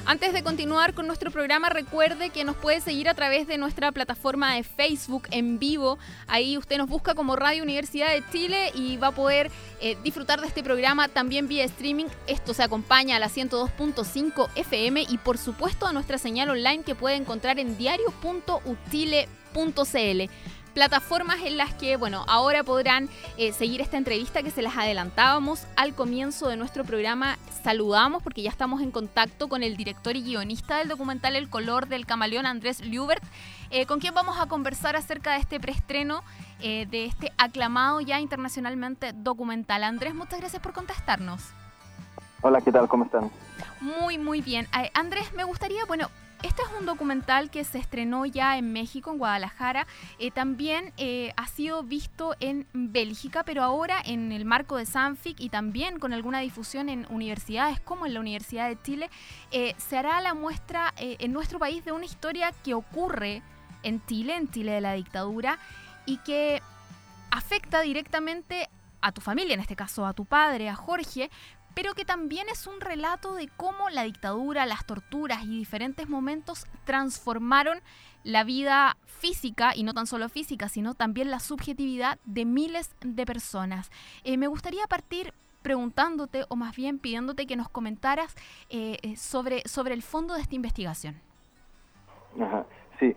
Antes de continuar con nuestro programa, recuerde que nos puede seguir a través de nuestra plataforma de Facebook en vivo. Ahí usted nos busca como Radio Universidad de Chile y va a poder disfrutar de este programa también vía streaming. Esto se acompaña a la 102.5 FM y por supuesto a nuestra señal online que puede encontrar en diario.utile.cl. Plataformas en las que, ahora podrán seguir esta entrevista que se las adelantábamos al comienzo de nuestro programa. Saludamos porque ya estamos en contacto con el director y guionista del documental El color del camaleón, Andrés Ljubert, con quien vamos a conversar acerca de este preestreno de este aclamado ya internacionalmente documental. Andrés, muchas gracias por contestarnos. Hola, ¿qué tal? ¿Cómo están? Muy, muy bien. Andrés, me gustaría, este es un documental que se estrenó ya en México, en Guadalajara. También ha sido visto en Bélgica, pero ahora en el marco de Sanfic y también con alguna difusión en universidades como en la Universidad de Chile, se hará la muestra en nuestro país de una historia que ocurre en Chile de la dictadura y que afecta directamente a tu familia, en este caso a tu padre, a Jorge, pero que también es un relato de cómo la dictadura, las torturas y diferentes momentos transformaron la vida física, y no tan solo física, sino también la subjetividad de miles de personas. Me gustaría partir preguntándote, o más bien pidiéndote que nos comentaras sobre el fondo de esta investigación. Ajá. Sí,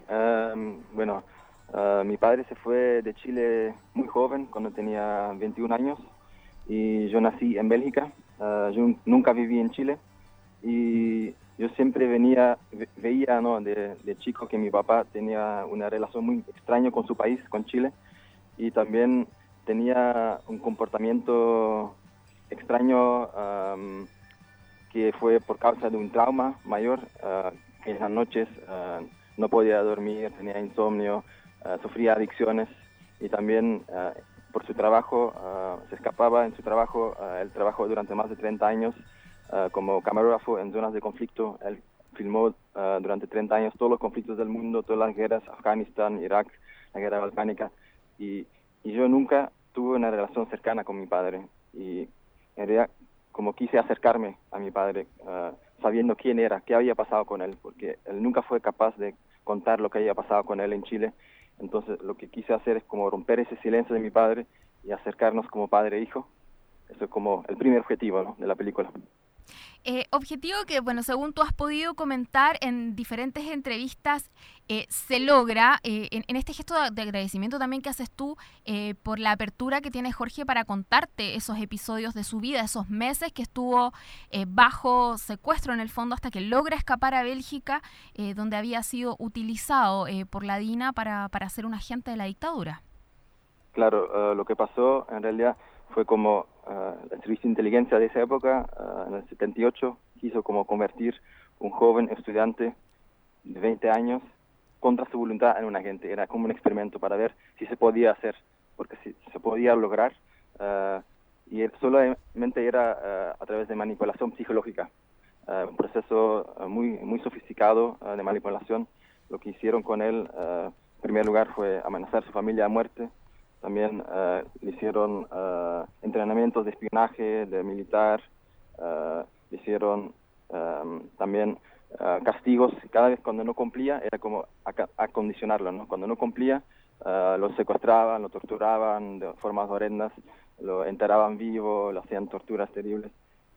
mi padre se fue de Chile muy joven, cuando tenía 21 años, y yo nací en Bélgica. Yo nunca viví en Chile y yo siempre veía de chico que mi papá tenía una relación muy extraña con su país, con Chile, y también tenía un comportamiento extraño que fue por causa de un trauma mayor, que en las noches no podía dormir, tenía insomnio, sufría adicciones y también por su trabajo, se escapaba en su trabajo. Él trabajó durante más de 30 años como camarógrafo en zonas de conflicto. Él filmó durante 30 años todos los conflictos del mundo, todas las guerras, Afganistán, Irak, la guerra balcánica. Y yo nunca tuve una relación cercana con mi padre. Y en realidad, como quise acercarme a mi padre, sabiendo quién era, qué había pasado con él, porque él nunca fue capaz de contar lo que había pasado con él en Chile. Entonces lo que quise hacer es como romper ese silencio de mi padre y acercarnos como padre e hijo. Eso es como el primer objetivo, ¿no?, de la película. Objetivo que, según tú has podido comentar en diferentes entrevistas, se logra en este gesto de agradecimiento también que haces tú por la apertura que tiene Jorge para contarte esos episodios de su vida, esos meses que estuvo bajo secuestro en el fondo hasta que logra escapar a Bélgica, donde había sido utilizado por la DINA para ser un agente de la dictadura. Claro, lo que pasó en realidad fue como el servicio de inteligencia de esa época, en el 78, quiso como convertir un joven estudiante de 20 años contra su voluntad en un agente. Era como un experimento para ver si se podía hacer, porque si se podía lograr, y solamente era a través de manipulación psicológica, un proceso muy sofisticado de manipulación. Lo que hicieron con él, en primer lugar, fue amenazar a su familia a muerte. También le hicieron entrenamientos de espionaje, de militar, le hicieron también castigos. Cada vez cuando no cumplía, era como acondicionarlo, ¿no? Cuando no cumplía, lo secuestraban, lo torturaban de formas horrendas, lo enterraban vivo, lo hacían torturas terribles.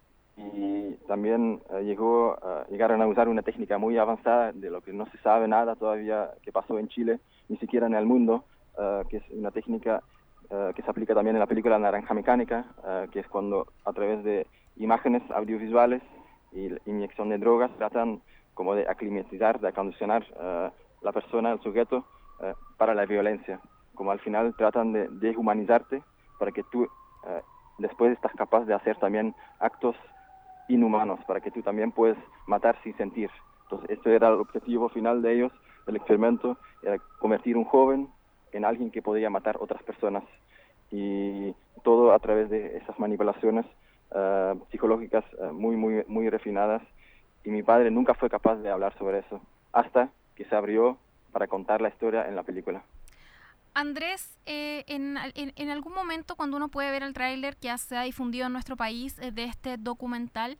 Y también llegaron a usar una técnica muy avanzada de lo que no se sabe nada todavía que pasó en Chile, ni siquiera en el mundo, que es una técnica que se aplica también en la película Naranja Mecánica, que es cuando a través de imágenes audiovisuales y la inyección de drogas tratan como de aclimatizar, de acondicionar la persona, el sujeto, para la violencia. Como al final tratan de deshumanizarte para que tú después estás capaz de hacer también actos inhumanos, para que tú también puedes matar sin sentir. Entonces, este era el objetivo final de ellos, del experimento, era convertir un joven en alguien que podía matar otras personas, y todo a través de esas manipulaciones psicológicas muy refinadas. Y mi padre nunca fue capaz de hablar sobre eso hasta que se abrió para contar la historia en la película. Andrés, en algún momento cuando uno puede ver el tráiler que ya se ha difundido en nuestro país de este documental,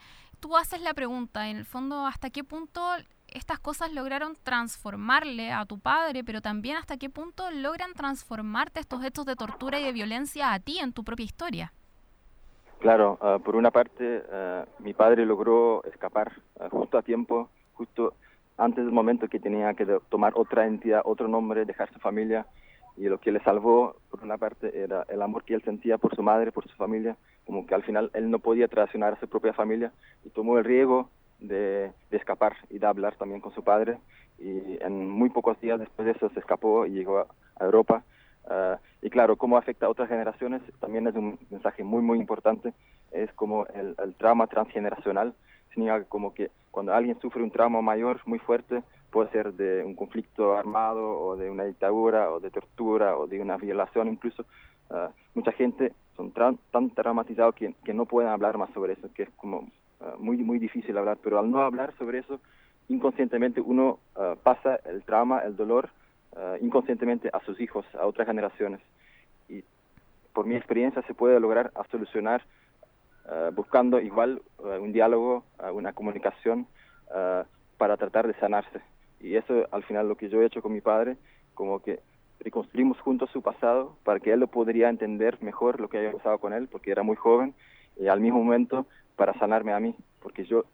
tú haces la pregunta, en el fondo, ¿hasta qué punto estas cosas lograron transformarle a tu padre, pero también hasta qué punto logran transformarte estos hechos de tortura y de violencia a ti en tu propia historia? Claro, por una parte, mi padre logró escapar justo a tiempo, justo antes del momento que tenía que tomar otra entidad, otro nombre, dejar su familia. Y lo que le salvó, por una parte, era el amor que él sentía por su madre, por su familia, como que al final él no podía traicionar a su propia familia y tomó el riesgo de escapar y de hablar también con su padre. Y en muy pocos días después de eso se escapó y llegó a Europa. Y claro, cómo afecta a otras generaciones también es un mensaje muy, muy importante. Es como el trauma transgeneracional. Significa como que cuando alguien sufre un trauma mayor, muy fuerte, puede ser de un conflicto armado o de una dictadura o de tortura o de una violación incluso, mucha gente son tan traumatizados que no pueden hablar más sobre eso, que es como muy, muy difícil hablar, pero al no hablar sobre eso, inconscientemente uno pasa el trauma, el dolor, inconscientemente a sus hijos, a otras generaciones. Y por mi experiencia se puede lograr a solucionar buscando igual un diálogo, una comunicación para tratar de sanarse. Y eso al final lo que yo he hecho con mi padre, como que reconstruimos juntos su pasado para que él lo podría entender mejor lo que había pasado con él, porque era muy joven, y al mismo momento para sanarme a mí, porque yo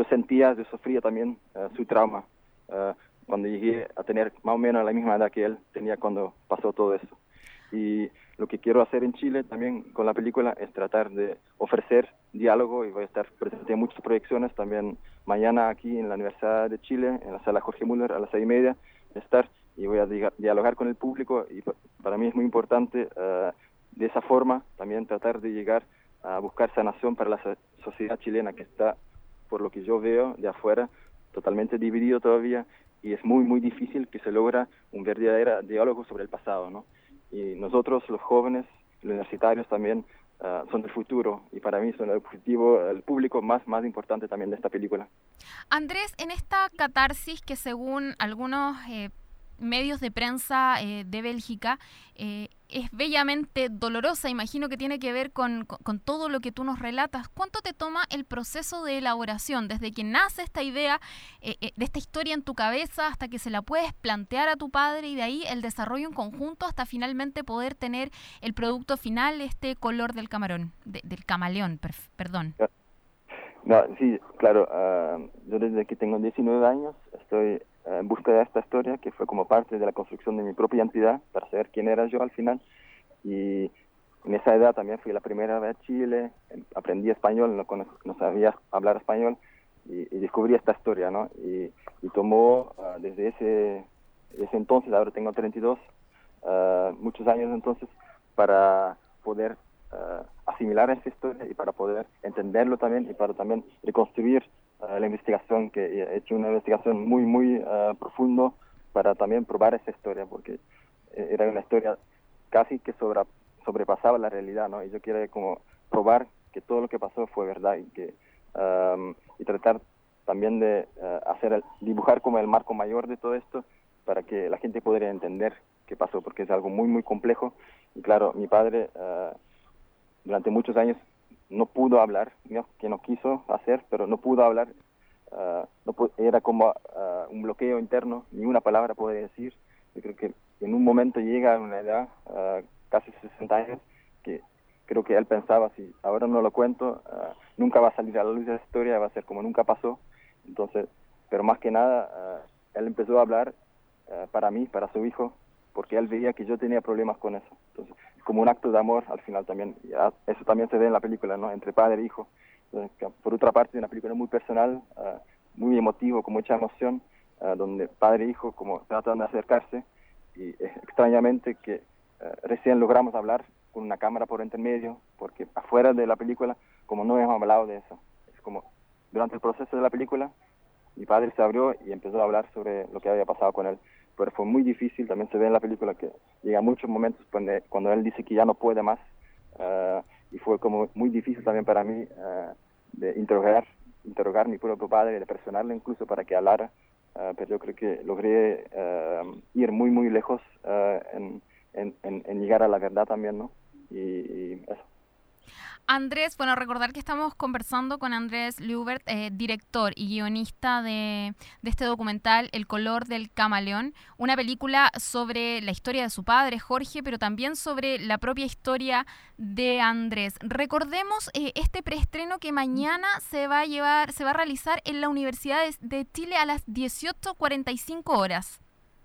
sufría también su trauma cuando llegué a tener más o menos la misma edad que él tenía cuando pasó todo eso. Y lo que quiero hacer en Chile también con la película es tratar de ofrecer diálogo y voy a estar presente en muchas proyecciones también mañana aquí en la Universidad de Chile, en la sala Jorge Müller a las 6:30 estar y voy a dialogar con el público y para mí es muy importante de esa forma también tratar de llegar a buscar sanación para la sociedad chilena que está, por lo que yo veo de afuera, totalmente dividido todavía y es muy, muy difícil que se logra un verdadero diálogo sobre el pasado, ¿no? Y nosotros, los jóvenes, los universitarios también, son el futuro y para mí son el objetivo, el público más importante también de esta película. Andrés, en esta catarsis que según algunos medios de prensa de Bélgica es bellamente dolorosa, imagino que tiene que ver con todo lo que tú nos relatas. ¿Cuánto te toma el proceso de elaboración, desde que nace esta idea de esta historia en tu cabeza hasta que se la puedes plantear a tu padre y de ahí el desarrollo en conjunto hasta finalmente poder tener el producto final, este color del camarón, del camaleón, perdón? No, sí, claro, yo desde que tengo 19 años estoy en busca de esta historia que fue como parte de la construcción de mi propia identidad para saber quién era yo al final y en esa edad también fui la primera vez a Chile, aprendí español, no sabía hablar español y descubrí esta historia, ¿no? Y tomó desde ese entonces, ahora tengo 32, muchos años entonces, para poder asimilar esa historia y para poder entenderlo también y para también reconstruir la investigación, que he hecho una investigación muy, muy profundo para también probar esa historia, porque era una historia casi que sobrepasaba la realidad, ¿no? Y yo quiero como probar que todo lo que pasó fue verdad y que y tratar también de dibujar como el marco mayor de todo esto para que la gente pudiera entender qué pasó, porque es algo muy, muy complejo. Y claro, mi padre durante muchos años no pudo hablar, ¿no? Que no quiso hacer, pero no pudo hablar, era como un bloqueo interno, ni una palabra podía decir. Yo creo que en un momento llega a una edad, casi 60 años, que creo que él pensaba, si ahora no lo cuento, nunca va a salir a la luz de la historia, va a ser como nunca pasó. Entonces, pero más que nada, él empezó a hablar para mí, para su hijo, porque él veía que yo tenía problemas con eso. Entonces, como un acto de amor al final también. Eso también se ve en la película, ¿no? Entre padre e hijo. Entonces, por otra parte, es una película muy personal, muy emotivo, con mucha emoción, donde padre e hijo como tratan de acercarse y extrañamente que recién logramos hablar con una cámara por intermedio, porque afuera de la película, como no hemos hablado de eso. Es como durante el proceso de la película, mi padre se abrió y empezó a hablar sobre lo que había pasado con él. Pero fue muy difícil, también se ve en la película que llega a muchos momentos cuando él dice que ya no puede más, y fue como muy difícil también para mí de interrogar a mi propio padre, de presionarle incluso para que hablara, pero yo creo que logré ir muy, muy lejos en llegar a la verdad también, ¿no? Y eso. Andrés, bueno, recordar que estamos conversando con Andrés Ljubert, director y guionista de este documental El color del camaleón, una película sobre la historia de su padre, Jorge, pero también sobre la propia historia de Andrés. Recordemos este preestreno que mañana se va a realizar en la Universidad de Chile a las 18:45 horas.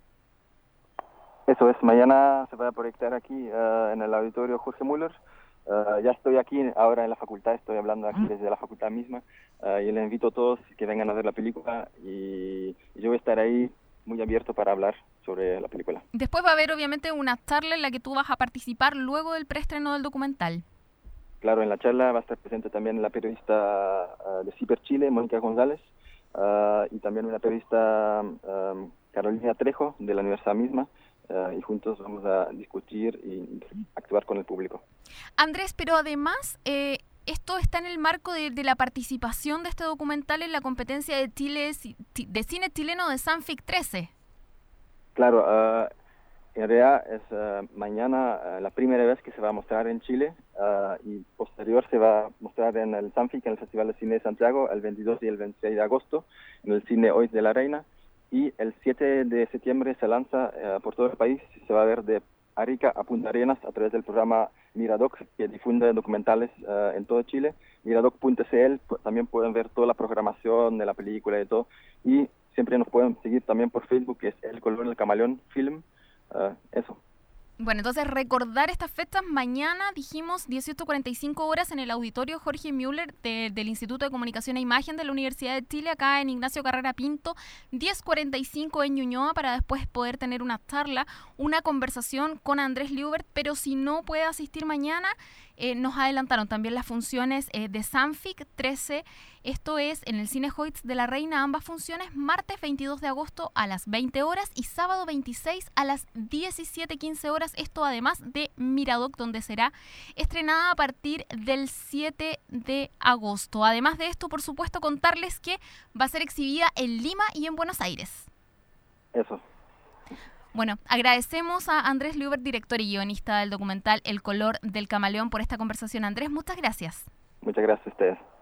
Eso es, mañana se va a proyectar aquí en el auditorio Jorge Müller. Ya estoy aquí ahora en la facultad, estoy hablando aquí desde la facultad misma y les invito a todos que vengan a ver la película y yo voy a estar ahí muy abierto para hablar sobre la película. Después va a haber obviamente una charla en la que tú vas a participar luego del preestreno del documental. Claro, en la charla va a estar presente también la periodista de Ciber Chile, Mónica González, y también una periodista Carolina Trejo de la universidad misma. Y juntos vamos a discutir y actuar con el público. Andrés, pero además esto está en el marco de la participación de este documental en la competencia de cine chileno de Sanfic 13. Claro, en realidad es mañana la primera vez que se va a mostrar en Chile y posterior se va a mostrar en el Sanfic, en el Festival de Cine de Santiago, el 22 y el 26 de agosto, en el Cine Hoy de la Reina. Y el 7 de septiembre se lanza por todo el país, se va a ver de Arica a Punta Arenas a través del programa Miradoc, que difunde documentales en todo Chile. Miradoc.cl, también pueden ver toda la programación de la película y todo. Y siempre nos pueden seguir también por Facebook, que es El color del camaleón film. Eso. Bueno, entonces recordar estas fechas, mañana dijimos 18:45 horas en el auditorio Jorge Müller del Instituto de Comunicación e Imagen de la Universidad de Chile, acá en Ignacio Carrera Pinto, 10:45 en Ñuñoa, para después poder tener una charla, una conversación con Andrés Ljubert, pero si no puede asistir mañana, nos adelantaron también las funciones de Sanfic 13, esto es en el Cine Hoyts de la Reina, ambas funciones, martes 22 de agosto a las 20 horas y sábado 26 a las 17:15 horas, esto además de Miradoc, donde será estrenada a partir del 7 de agosto. Además de esto, por supuesto, contarles que va a ser exhibida en Lima y en Buenos Aires. Eso. Bueno, agradecemos a Andrés Ljubert, director y guionista del documental El color del camaleón, por esta conversación. Andrés, muchas gracias. Muchas gracias a ustedes.